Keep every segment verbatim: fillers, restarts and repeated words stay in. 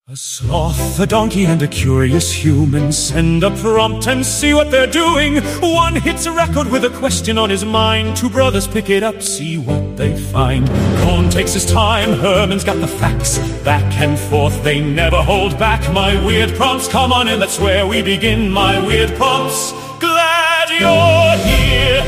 A sloth, a donkey, and a curious human send a prompt and see what they're doing. One hits a record with a question on his mind. Two brothers pick it up, see what they find. Cohn takes his time, Herman's got the facts. Back and forth, they never hold back. My weird prompts, come on in, that's where we begin. My weird prompts, glad you're here.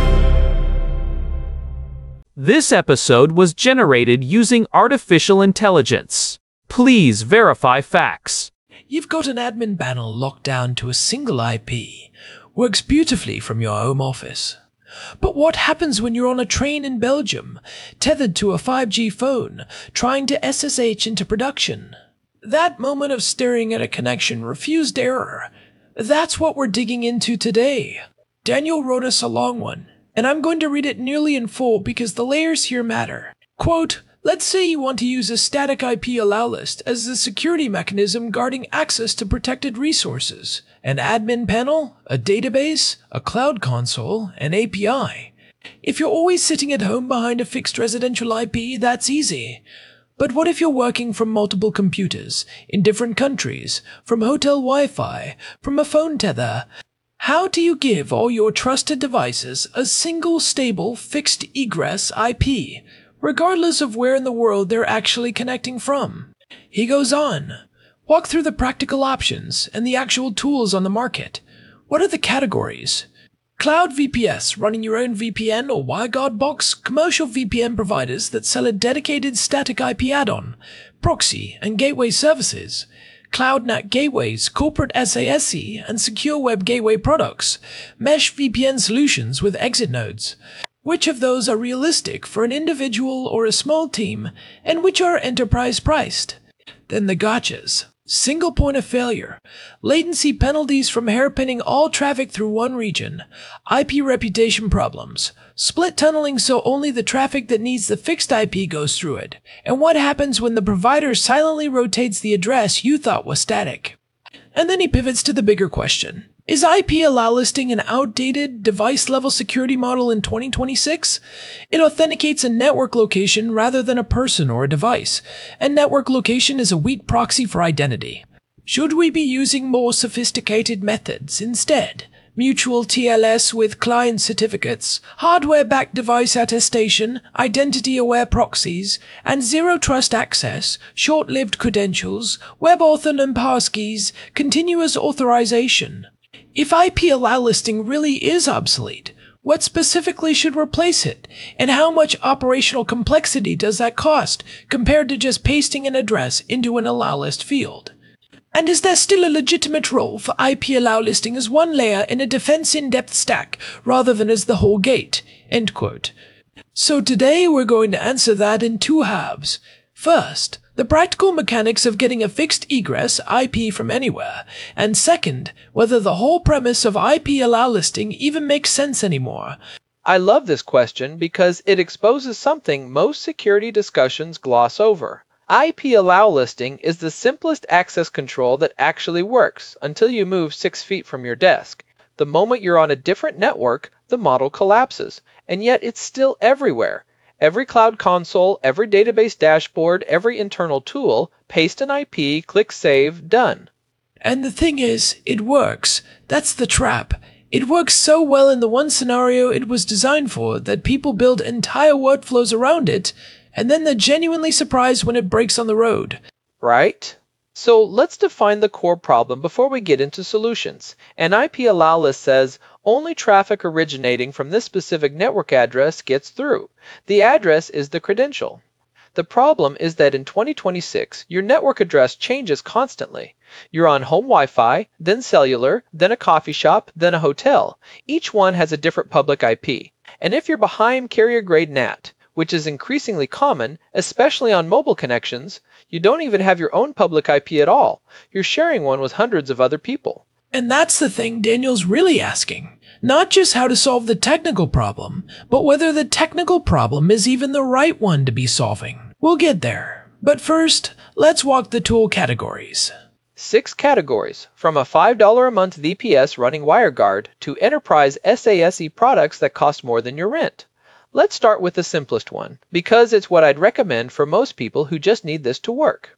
This episode was generated using artificial intelligence. Please verify facts. You've got an admin panel locked down to a single I P. Works beautifully from your home office. But what happens when you're on a train in Belgium, tethered to a five G phone, trying to S S H into production? That moment of staring at a connection refused error. That's what we're digging into today. Daniel wrote us a long one, and I'm going to read it nearly in full because the layers here matter. Quote, let's say you want to use a static I P allow list as the security mechanism guarding access to protected resources. An admin panel, a database, a cloud console, an A P I. If you're always sitting at home behind a fixed residential I P, that's easy. But what if you're working from multiple computers, in different countries, from hotel Wi-Fi, from a phone tether? How do you give all your trusted devices a single stable fixed egress I P? Regardless of where in the world they're actually connecting from? He goes on. Walk through the practical options and the actual tools on the market. What are the categories? Cloud V P S, running your own V P N or WireGuard box, commercial V P N providers that sell a dedicated static I P add-on, proxy and gateway services, Cloud N A T gateways, corporate SASE and secure web gateway products, mesh V P N solutions with exit nodes. Which of those are realistic for an individual or a small team, and which are enterprise priced? Then the gotchas. Single point of failure. Latency penalties from hairpinning all traffic through one region. I P reputation problems. Split tunneling so only the traffic that needs the fixed I P goes through it. And what happens when the provider silently rotates the address you thought was static? And then he pivots to the bigger question. Is I P allow listing an outdated device-level security model in twenty twenty-six? It authenticates a network location rather than a person or a device, and network location is a weak proxy for identity. Should we be using more sophisticated methods instead? Mutual T L S with client certificates, hardware-backed device attestation, identity-aware proxies, and zero-trust access, short-lived credentials, WebAuthn and passkeys, continuous authorization. If I P allow listing really is obsolete, what specifically should replace it? And how much operational complexity does that cost compared to just pasting an address into an allow list field? And is there still a legitimate role for I P allow listing as one layer in a defense in-depth stack rather than as the whole gate? End quote. So today we're going to answer that in two halves. First, the practical mechanics of getting a fixed egress I P from anywhere, and second, whether the whole premise of I P allow listing even makes sense anymore. I love this question because it exposes something most security discussions gloss over. I P allow listing is the simplest access control that actually works until you move six feet from your desk. The moment you're on a different network, the model collapses, and yet it's still everywhere. Every cloud console, every database dashboard, every internal tool, paste an I P, click save, done. And the thing is, it works. That's the trap. It works so well in the one scenario it was designed for that people build entire workflows around it, and then they're genuinely surprised when it breaks on the road. Right? So let's define the core problem before we get into solutions. An I P allow list says only traffic originating from this specific network address gets through. The address is the credential. The problem is that in twenty twenty-six, your network address changes constantly. You're on home Wi-Fi, then cellular, then a coffee shop, then a hotel. Each one has a different public I P. And if you're behind carrier-grade N A T, which is increasingly common, especially on mobile connections, you don't even have your own public I P at all. You're sharing one with hundreds of other people. And that's the thing Daniel's really asking. Not just how to solve the technical problem, but whether the technical problem is even the right one to be solving. We'll get there. But first, let's walk the tool categories. Six categories, from a five dollars a month V P S running WireGuard to enterprise SASE products that cost more than your rent. Let's start with the simplest one, because it's what I'd recommend for most people who just need this to work.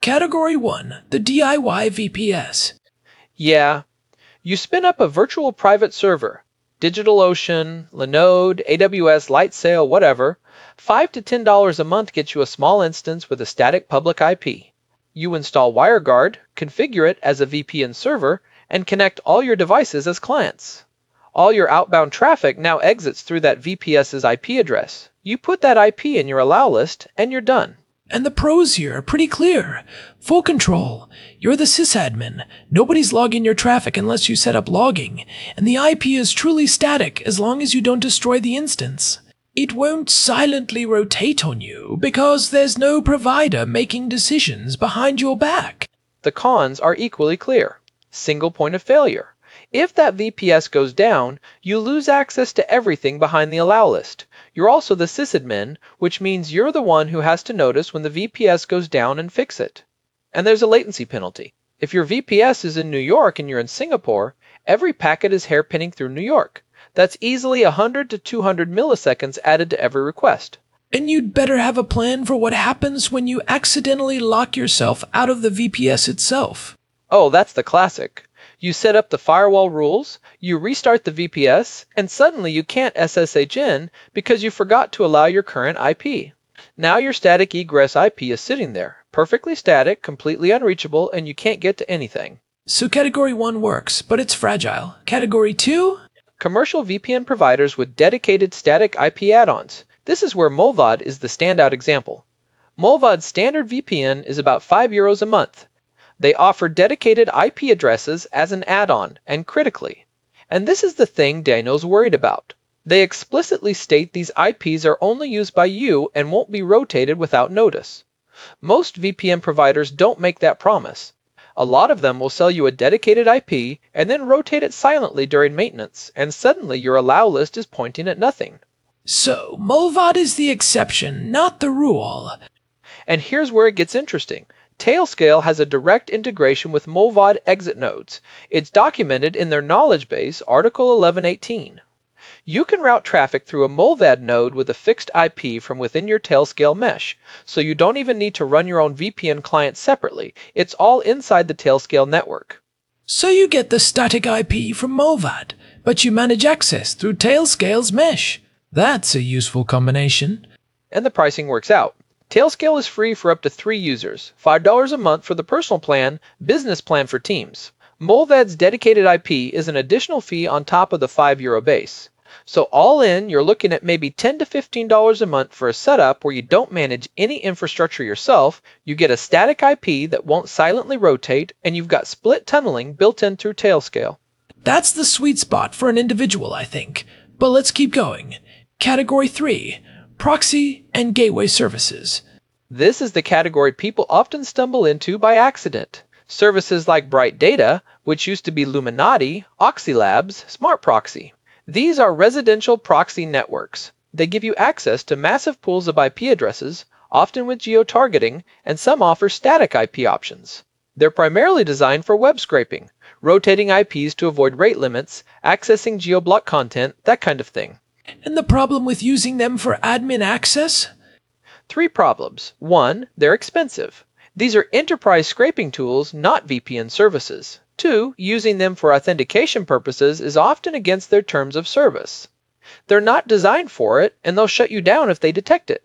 Category one, the D I Y V P S. Yeah, you spin up a virtual private server, DigitalOcean, Linode, A W S, Lightsail, whatever. five to ten dollars a month gets you a small instance with a static public I P. You install WireGuard, configure it as a V P N server, and connect all your devices as clients. All your outbound traffic now exits through that VPS's I P address. You put that I P in your allow list, and you're done. And the pros here are pretty clear. Full control. You're the sysadmin. Nobody's logging your traffic unless you set up logging. And the I P is truly static as long as you don't destroy the instance. It won't silently rotate on you because there's no provider making decisions behind your back. The cons are equally clear. Single point of failure. If that V P S goes down, you lose access to everything behind the allow list. You're also the sysadmin, which means you're the one who has to notice when the V P S goes down and fix it. And there's a latency penalty. If your V P S is in New York and you're in Singapore, every packet is hairpinning through New York. That's easily one hundred to two hundred milliseconds added to every request. And you'd better have a plan for what happens when you accidentally lock yourself out of the V P S itself. Oh, that's the classic. You set up the firewall rules, you restart the V P S, and suddenly you can't S S H in because you forgot to allow your current I P. Now your static egress I P is sitting there, perfectly static, completely unreachable, and you can't get to anything. So category one works, but it's fragile. Category two? Commercial V P N providers with dedicated static I P add-ons. This is where Mullvad is the standout example. Mullvad's standard V P N is about five euros a month. They offer dedicated I P addresses as an add-on, and critically. And this is the thing Daniel's worried about. They explicitly state these I Ps are only used by you and won't be rotated without notice. Most V P N providers don't make that promise. A lot of them will sell you a dedicated I P and then rotate it silently during maintenance, and suddenly your allow list is pointing at nothing. So, Mullvad is the exception, not the rule. And here's where it gets interesting. Tailscale has a direct integration with Mullvad exit nodes. It's documented in their knowledge base, Article eleven eighteen. You can route traffic through a Mullvad node with a fixed I P from within your Tailscale mesh, so you don't even need to run your own V P N client separately. It's all inside the Tailscale network. So you get the static I P from Mullvad, but you manage access through Tailscale's mesh. That's a useful combination. And the pricing works out. Tailscale is free for up to three users, five dollars a month for the personal plan, business plan for teams. Mullvad's dedicated I P is an additional fee on top of the five euro base. So all in, you're looking at maybe ten to fifteen dollars a month for a setup where you don't manage any infrastructure yourself, you get a static I P that won't silently rotate, and you've got split tunneling built in through Tailscale. That's the sweet spot for an individual, I think. But let's keep going. Category three. Proxy and gateway services. This is the category people often stumble into by accident. Services like Bright Data, which used to be Luminati, Oxylabs, Smart Proxy. These are residential proxy networks. They give you access to massive pools of I P addresses, often with geo-targeting, and some offer static I P options. They're primarily designed for web scraping, rotating I Ps to avoid rate limits, accessing geo-block content, that kind of thing. And the problem with using them for admin access? Three problems. One, they're expensive. These are enterprise scraping tools, not V P N services. Two, using them for authentication purposes is often against their terms of service. They're not designed for it, and they'll shut you down if they detect it.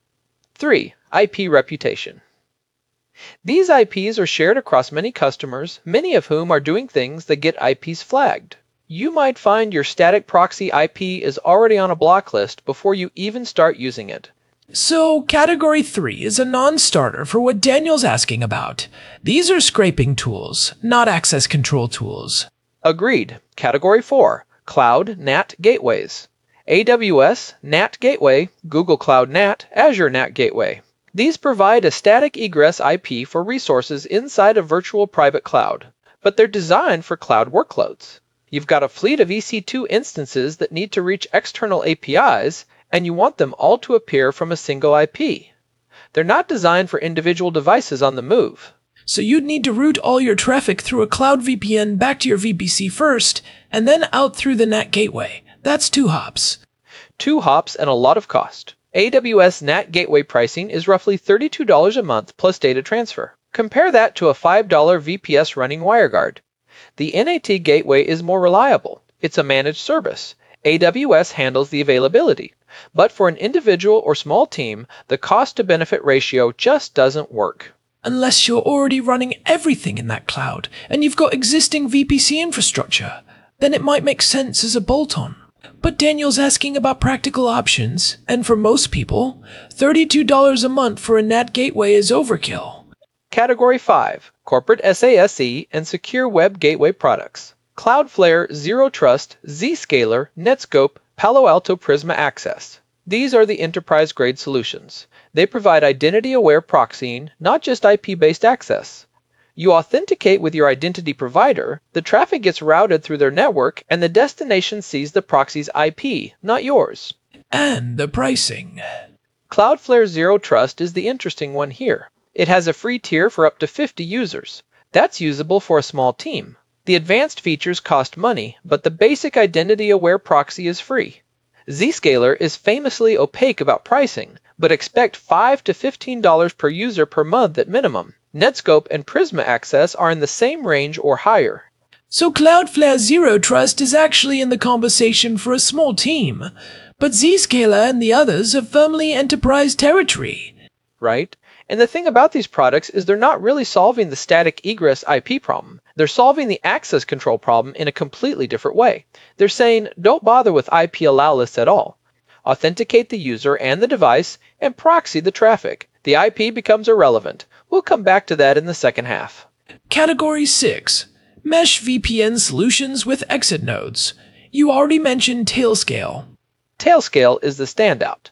Three, I P reputation. These I Ps are shared across many customers, many of whom are doing things that get I Ps flagged. You might find your static proxy I P is already on a block list before you even start using it. So, Category three is a non-starter for what Daniel's asking about. These are scraping tools, not access control tools. Agreed. Category four, Cloud N A T Gateways. A W S N A T Gateway, Google Cloud N A T, Azure N A T Gateway. These provide a static egress I P for resources inside a virtual private cloud, but they're designed for cloud workloads. You've got a fleet of E C two instances that need to reach external A P Is, and you want them all to appear from a single I P. They're not designed for individual devices on the move. So you'd need to route all your traffic through a cloud V P N back to your V P C first, and then out through the N A T gateway. That's two hops. Two hops and a lot of cost. A W S N A T Gateway pricing is roughly thirty-two dollars a month plus data transfer. Compare that to a five dollar V P S running WireGuard. The N A T gateway is more reliable. It's a managed service. A W S handles the availability. But for an individual or small team, the cost-to-benefit ratio just doesn't work. Unless you're already running everything in that cloud and you've got existing V P C infrastructure, then it might make sense as a bolt-on. But Daniel's asking about practical options, and for most people, thirty-two dollars a month for a N A T gateway is overkill. Category five, Corporate SASE and Secure Web Gateway Products. Cloudflare, Zero Trust, Zscaler, Netskope, Palo Alto Prisma Access. These are the enterprise-grade solutions. They provide identity-aware proxying, not just I P-based access. You authenticate with your identity provider, the traffic gets routed through their network, and the destination sees the proxy's I P, not yours. And the pricing. Cloudflare Zero Trust is the interesting one here. It has a free tier for up to fifty users. That's usable for a small team. The advanced features cost money, but the basic identity-aware proxy is free. Zscaler is famously opaque about pricing, but expect five to fifteen dollars per user per month at minimum. Netskope and Prisma Access are in the same range or higher. So Cloudflare Zero Trust is actually in the conversation for a small team, but Zscaler and the others are firmly enterprise territory. Right? And the thing about these products is they're not really solving the static egress I P problem. They're solving the access control problem in a completely different way. They're saying, don't bother with I P allow lists at all. Authenticate the user and the device, and proxy the traffic. The I P becomes irrelevant. We'll come back to that in the second half. Category six. Mesh V P N solutions with exit nodes. You already mentioned Tailscale. Tailscale is the standout.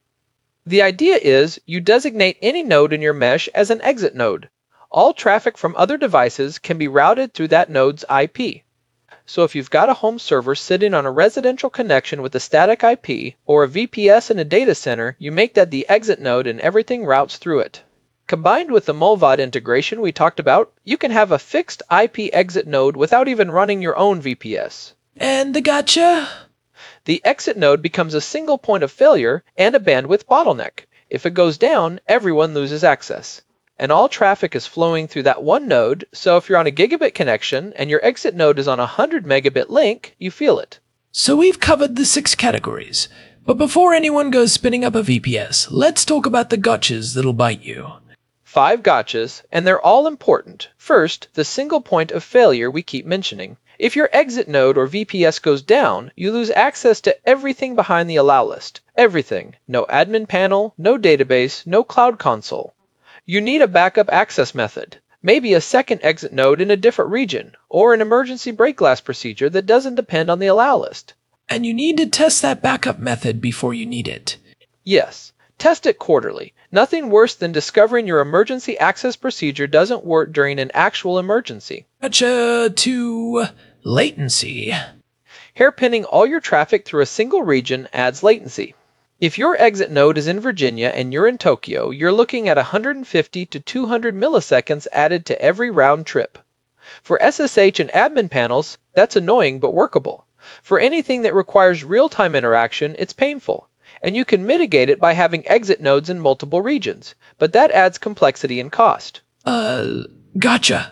The idea is you designate any node in your mesh as an exit node. All traffic from other devices can be routed through that node's I P. So if you've got a home server sitting on a residential connection with a static I P, or a V P S in a data center, you make that the exit node and everything routes through it. Combined with the Mullvad integration we talked about, you can have a fixed I P exit node without even running your own V P S. And the gotcha? The exit node becomes a single point of failure and a bandwidth bottleneck. If it goes down, everyone loses access. And all traffic is flowing through that one node, so if you're on a gigabit connection and your exit node is on a one hundred megabit link, you feel it. So we've covered the six categories. But before anyone goes spinning up a V P S, let's talk about the gotchas that'll bite you. Five gotchas, and they're all important. First, the single point of failure we keep mentioning. If your exit node or V P S goes down, you lose access to everything behind the allow list. Everything. No admin panel, no database, no cloud console. You need a backup access method. Maybe a second exit node in a different region, or an emergency break glass procedure that doesn't depend on the allow list. And you need to test that backup method before you need it. Yes. Test it quarterly. Nothing worse than discovering your emergency access procedure doesn't work during an actual emergency. Gotcha to latency. Hairpinning all your traffic through a single region adds latency. If your exit node is in Virginia and you're in Tokyo, you're looking at one hundred fifty to two hundred milliseconds added to every round trip. For S S H and admin panels, that's annoying but workable. For anything that requires real-time interaction, it's painful. And you can mitigate it by having exit nodes in multiple regions, but that adds complexity and cost. Uh, gotcha.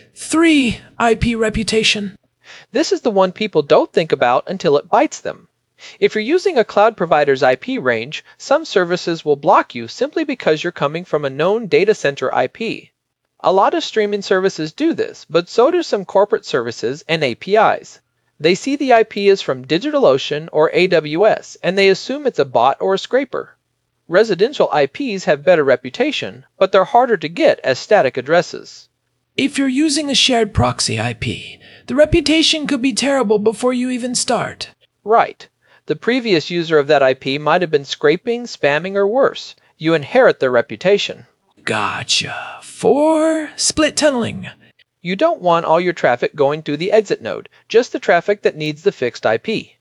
Three, I P reputation. This is the one people don't think about until it bites them. If you're using a cloud provider's I P range, some services will block you simply because you're coming from a known data center I P. A lot of streaming services do this, but so do some corporate services and A P Is. They see the I P as from DigitalOcean or A W S, and they assume it's a bot or a scraper. Residential I Ps have better reputation, but they're harder to get as static addresses. If you're using a shared proxy I P, the reputation could be terrible before you even start. Right. The previous user of that I P might have been scraping, spamming, or worse. You inherit their reputation. Gotcha. Four, split tunneling. You don't want all your traffic going through the exit node, just the traffic that needs the fixed I P.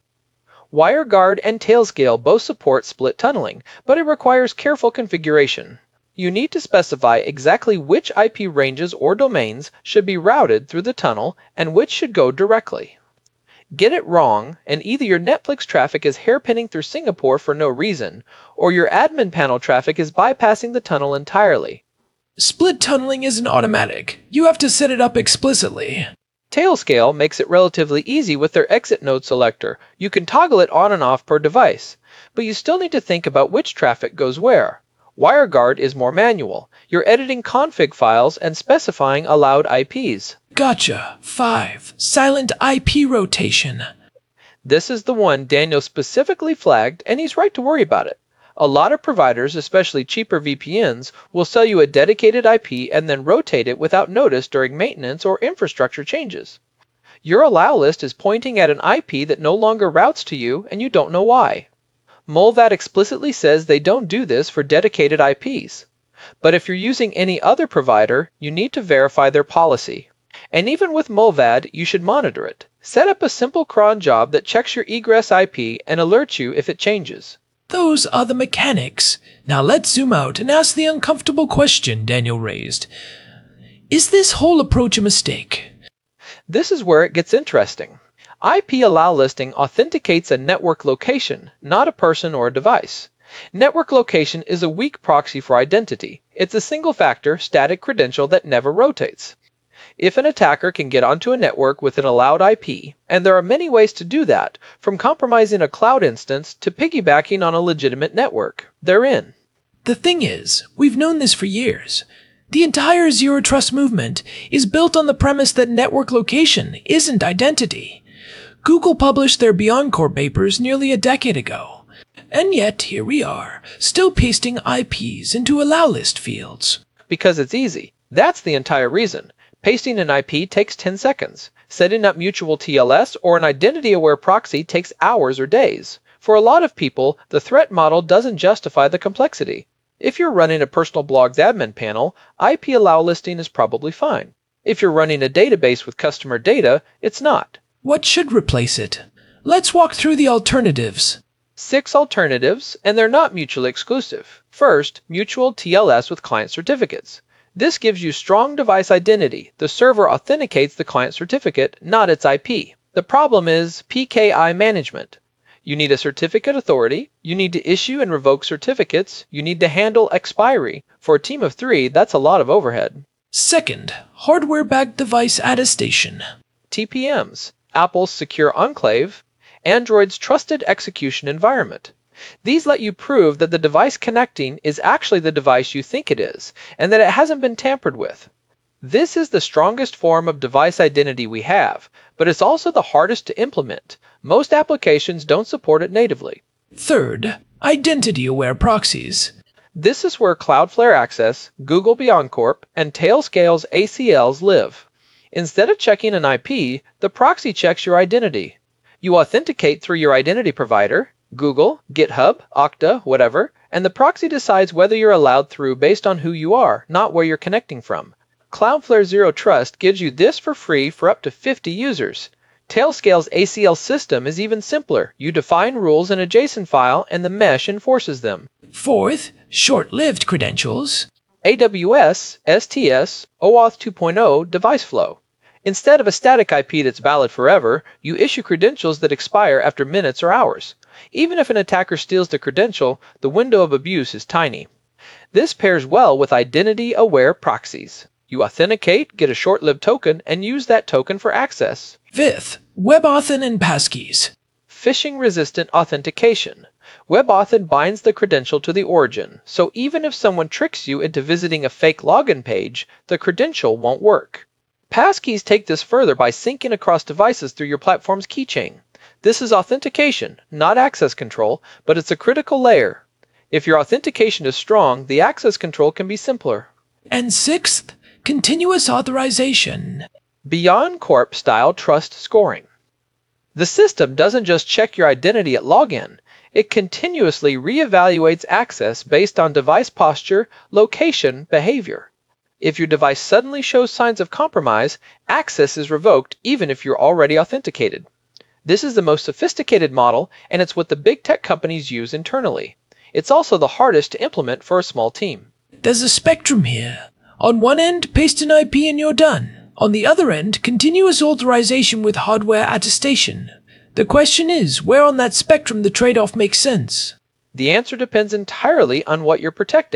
WireGuard and Tailscale both support split tunneling, but it requires careful configuration. You need to specify exactly which I P ranges or domains should be routed through the tunnel and which should go directly. Get it wrong, and either your Netflix traffic is hairpinning through Singapore for no reason, or your admin panel traffic is bypassing the tunnel entirely. Split tunneling isn't automatic. You have to set it up explicitly. Tailscale makes it relatively easy with their exit node selector. You can toggle it on and off per device, but you still need to think about which traffic goes where. WireGuard is more manual. You're editing config files and specifying allowed I Ps. Gotcha. five. Silent I P rotation. This is the one Daniel specifically flagged, and he's right to worry about it. A lot of providers, especially cheaper V P Ns, will sell you a dedicated I P and then rotate it without notice during maintenance or infrastructure changes. Your allow list is pointing at an I P that no longer routes to you, and you don't know why. Mullvad explicitly says they don't do this for dedicated I Ps. But if you're using any other provider, you need to verify their policy. And even with Mullvad, you should monitor it. Set up a simple cron job that checks your egress I P and alerts you if it changes. Those are the mechanics. Now let's zoom out and ask the uncomfortable question Daniel raised. Is this whole approach a mistake? This is where it gets interesting. I P allow listing authenticates a network location, not a person or a device. Network location is a weak proxy for identity. It's a single-factor, static credential that never rotates. If an attacker can get onto a network with an allowed I P, and there are many ways to do that, from compromising a cloud instance to piggybacking on a legitimate network, they're in. The thing is, we've known this for years. The entire Zero Trust movement is built on the premise that network location isn't identity. Google published their BeyondCorp papers nearly a decade ago. And yet, here we are, still pasting I Ps into allow list fields. Because it's easy. That's the entire reason. Pasting an I P takes ten seconds. Setting up mutual T L S or an identity-aware proxy takes hours or days. For a lot of people, the threat model doesn't justify the complexity. If you're running a personal blog's admin panel, I P allow listing is probably fine. If you're running a database with customer data, it's not. What should replace it? Let's walk through the alternatives. Six alternatives, and they're not mutually exclusive. First, mutual T L S with client certificates. This gives you strong device identity. The server authenticates the client certificate, not its I P. The problem is P K I management. You need a certificate authority, you need to issue and revoke certificates, you need to handle expiry. For a team of three, that's a lot of overhead. Second, hardware-backed device attestation. T P Ms, Apple's Secure Enclave, Android's Trusted Execution Environment. These let you prove that the device connecting is actually the device you think it is, and that it hasn't been tampered with. This is the strongest form of device identity we have, but it's also the hardest to implement. Most applications don't support it natively. Third, identity-aware proxies. This is where Cloudflare Access, Google BeyondCorp, and Tailscale's A C Ls live. Instead of checking an I P, the proxy checks your identity. You authenticate through your identity provider, Google, GitHub, Okta, whatever, and the proxy decides whether you're allowed through based on who you are, not where you're connecting from. Cloudflare Zero Trust gives you this for free for up to fifty users. Tailscale's A C L system is even simpler. You define rules in a JSON file and the mesh enforces them. Fourth, short-lived credentials. A W S, S T S, OAuth two point oh device flow. Instead of a static I P that's valid forever, you issue credentials that expire after minutes or hours. Even if an attacker steals the credential, the window of abuse is tiny. This pairs well with identity-aware proxies. You authenticate, get a short-lived token, and use that token for access. Fifth, WebAuthn and passkeys. Phishing-resistant authentication. WebAuthn binds the credential to the origin, so even if someone tricks you into visiting a fake login page, the credential won't work. Passkeys take this further by syncing across devices through your platform's keychain. This is authentication, not access control, but it's a critical layer. If your authentication is strong, the access control can be simpler. And sixth, continuous authorization. BeyondCorp-style trust scoring. The system doesn't just check your identity at login. It continuously reevaluates access based on device posture, location, behavior. If your device suddenly shows signs of compromise, access is revoked even if you're already authenticated. This is the most sophisticated model, and it's what the big tech companies use internally. It's also the hardest to implement for a small team. There's a spectrum here. On one end, paste an I P and you're done. On the other end, continuous authorization with hardware attestation. The question is, where on that spectrum the trade-off makes sense? The answer depends entirely on what you're protecting.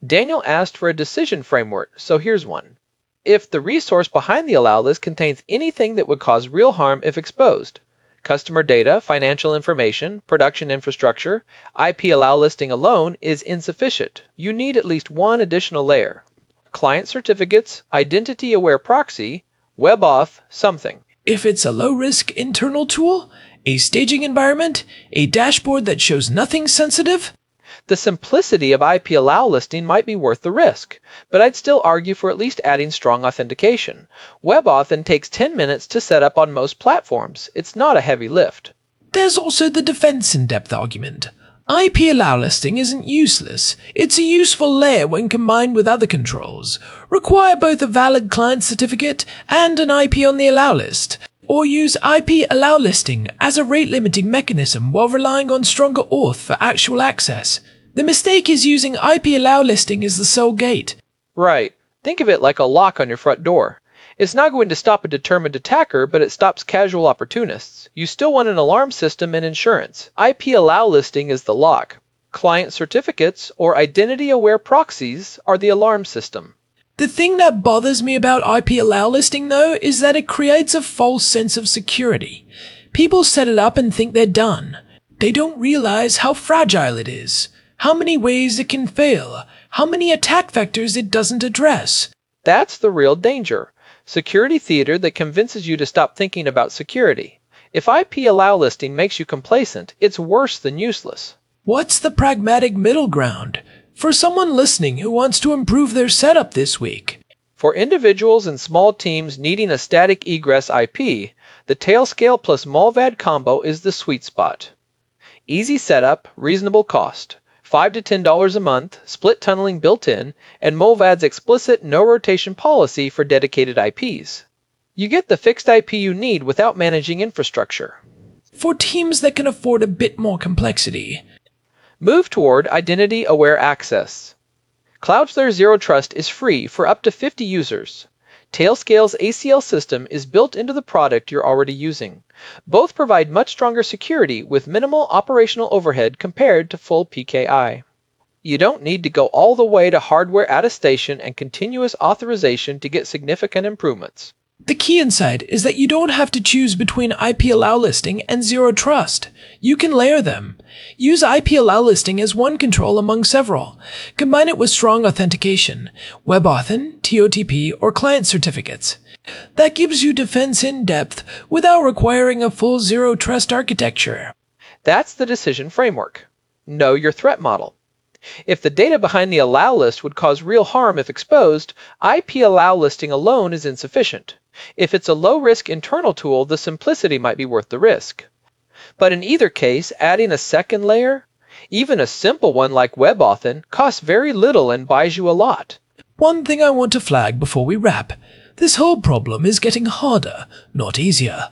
Daniel asked for a decision framework, so here's one. If the resource behind the allow list contains anything that would cause real harm if exposed, customer data, financial information, production infrastructure, I P allow listing alone is insufficient. You need at least one additional layer. Client certificates, identity-aware proxy, WebAuth, something. If it's a low-risk internal tool, a staging environment, a dashboard that shows nothing sensitive, the simplicity of I P allow listing might be worth the risk, but I'd still argue for at least adding strong authentication. WebAuthn takes ten minutes to set up on most platforms. It's not a heavy lift. There's also the defense in-depth argument. I P allow listing isn't useless. It's a useful layer when combined with other controls. Require both a valid client certificate and an I P on the allow list, or use I P allow listing as a rate-limiting mechanism while relying on stronger auth for actual access. The mistake is using I P allow listing as the sole gate. Right. Think of it like a lock on your front door. It's not going to stop a determined attacker, but it stops casual opportunists. You still want an alarm system and insurance. I P allow listing is the lock. Client certificates or identity-aware proxies are the alarm system. The thing that bothers me about I P allow listing, though, is that it creates a false sense of security. People set it up and think they're done. They don't realize how fragile it is, how many ways it can fail, how many attack vectors it doesn't address. That's the real danger. Security theater that convinces you to stop thinking about security. If I P allow listing makes you complacent, it's worse than useless. What's the pragmatic middle ground for someone listening who wants to improve their setup this week? For individuals and small teams needing a static egress I P, the Tailscale plus Mullvad combo is the sweet spot. Easy setup, reasonable cost. five to ten dollars a month, split tunneling built in, and Mullvad's explicit no-rotation policy for dedicated I Ps. You get the fixed I P you need without managing infrastructure. For teams that can afford a bit more complexity, move toward identity-aware access. Cloudflare Zero Trust is free for up to fifty users. Tailscale's A C L system is built into the product you're already using. Both provide much stronger security with minimal operational overhead compared to full P K I. You don't need to go all the way to hardware attestation and continuous authorization to get significant improvements. The key insight is that you don't have to choose between I P allow listing and Zero Trust. You can layer them. Use I P allow listing as one control among several. Combine it with strong authentication, WebAuthn, T O T P, or client certificates. That gives you defense in depth without requiring a full Zero Trust architecture. That's the decision framework. Know your threat model. If the data behind the allow list would cause real harm if exposed, I P allow listing alone is insufficient. If it's a low-risk internal tool, the simplicity might be worth the risk. But in either case, adding a second layer, even a simple one like WebAuthn, costs very little and buys you a lot. One thing I want to flag before we wrap. This whole problem is getting harder, not easier.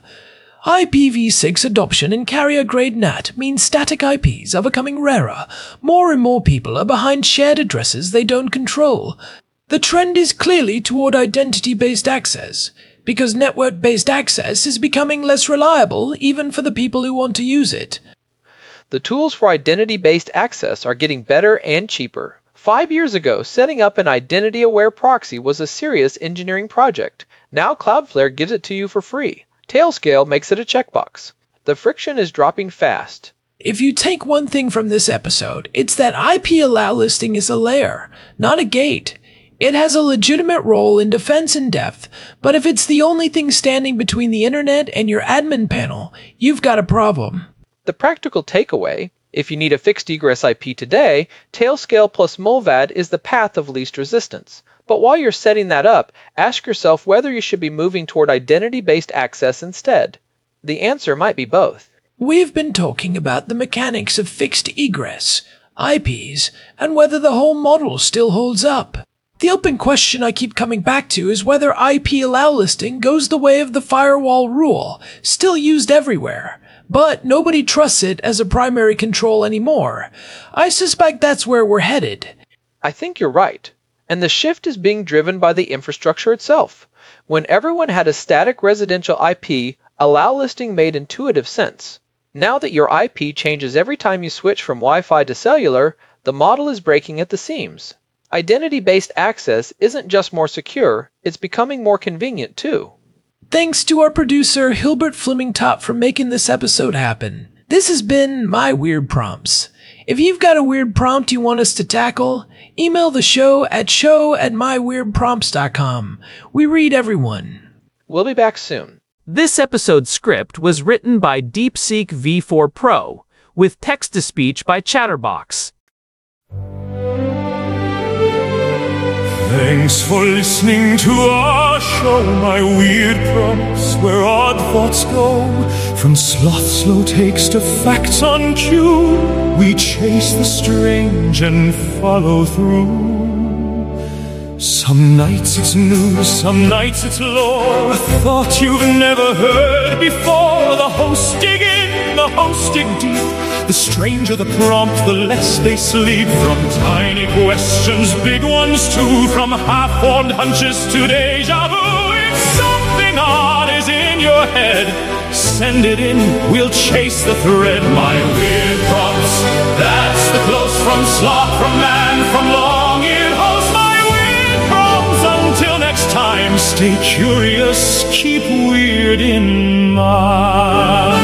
I P v six adoption in carrier-grade N A T means static I Ps are becoming rarer. More and more people are behind shared addresses they don't control. The trend is clearly toward identity-based access, because network-based access is becoming less reliable even for the people who want to use it. The tools for identity-based access are getting better and cheaper. Five years ago, setting up an identity-aware proxy was a serious engineering project. Now Cloudflare gives it to you for free. Tailscale makes it a checkbox. The friction is dropping fast. If you take one thing from this episode, it's that I P allow listing is a layer, not a gate. It has a legitimate role in defense in depth, but if it's the only thing standing between the internet and your admin panel, you've got a problem. The practical takeaway, if you need a fixed egress I P today, Tailscale plus Mullvad is the path of least resistance. But while you're setting that up, ask yourself whether you should be moving toward identity-based access instead. The answer might be both. We've been talking about the mechanics of fixed egress, I Ps, and whether the whole model still holds up. The open question I keep coming back to is whether I P allow listing goes the way of the firewall rule, still used everywhere, but nobody trusts it as a primary control anymore. I suspect that's where we're headed. I think you're right. And the shift is being driven by the infrastructure itself. When everyone had a static residential I P, allow listing made intuitive sense. Now that your I P changes every time you switch from Wi-Fi to cellular, the model is breaking at the seams. Identity-based access isn't just more secure, it's becoming more convenient too. Thanks to our producer, Hilbert Fleming-Top, for making this episode happen. This has been My Weird Prompts. If you've got a weird prompt you want us to tackle, email the show at show at my weird prompts dot com. We read everyone. We'll be back soon. This episode's script was written by DeepSeek V four Pro, with text-to-speech by Chatterbox. Thanks for listening to our show, My Weird Prompts, where odd thoughts go. From sloth slow takes to facts on cue, we chase the strange and follow through. Some nights it's news, some nights it's lore, a thought you've never heard before. The hosts dig in, the hosts dig deep. The stranger the prompt, the less they sleep. From tiny questions, big ones too. From half-formed hunches to deja vu. If something odd is in your head, send it in, we'll chase the thread. My Weird Prompts, that's the close from sloth, from man, from long-eared host. My Weird Prompts, until next time, stay curious, keep weird in mind.